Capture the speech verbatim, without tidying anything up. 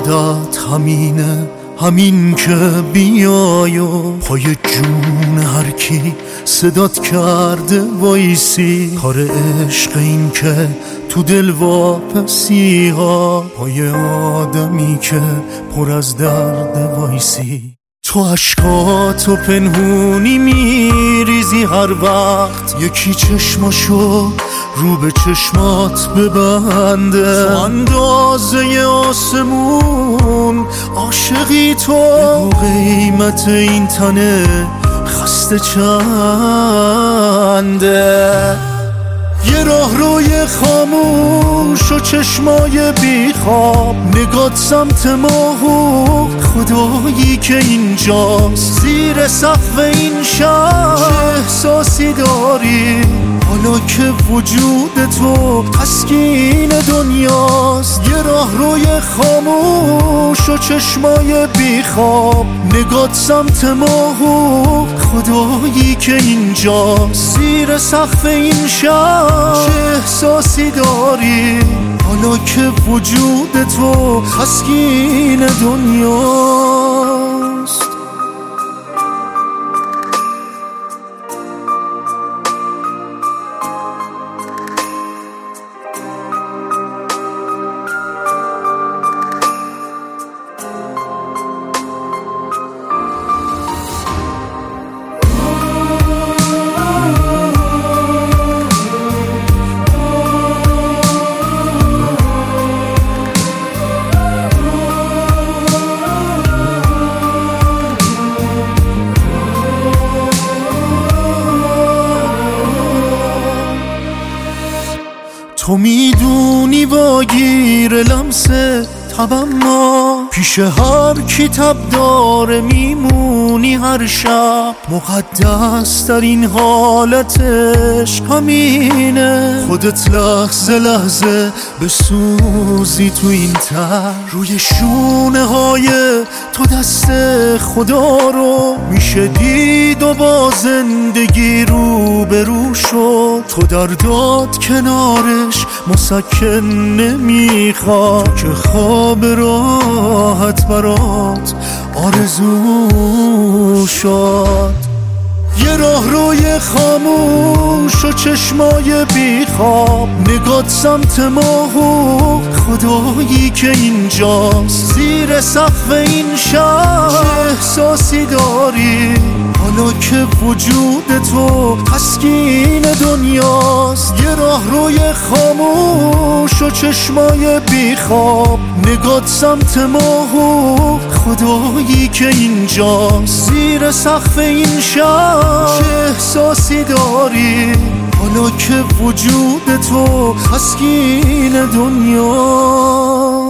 ارادت همینه، همین که بیای و پای جون هر کی صدات کرده وایسی. کار عشق این که تو دل واپسی ها، پای آدمی که پر از درد وایسی. تو عشقاتو پنهونی میریزی هر وقت یکی چشماشو رو به چشمات ببنده. تو اندازه آسمون عاشقی تو، قیمت این تنه خسته چنده. یه راه روی خاموش و چشمای بیخواب، نگات سمت ماهو خدایی که اینجاست. زیر سقف این شهر چه احساسی داری حالا که وجود تو تسکین دنیاست. یه راه روی خاموش و چشمای بیخواب، نگات سمت ماهو خدایی که اینجاست. زیر سقف این شهر چه احساسی داری حالا که وجود تو تسکین دنیاست. تو میدونی واگیر لمسه تبم ما، پیش هر کی تب داره میمونی هر شب. مقدس در این حالتش همینه، خودت لحظه لحظه بسوزی تو این تر. روی شونه های تو دست خدا رو میشه دید و با زندگی رو به رو شد. تو در داد کنارش مسکن نمیخواد که خواب راحت برات آرزو شد. یه راه روی خاموش و چشمای بیخواب، نگات سمت ماهو خدایی که اینجاست. زیر سقف این شهر چه احساسی داری حالا که وجود تو تسکین دنیاست. یه راه روی خاموش و چشمای بیخواب، نگات سمت ماهو خدایی که اینجاست. زیر سقف این شهر چه احساسی داری حالا که وجود تو تسکین دنیاست.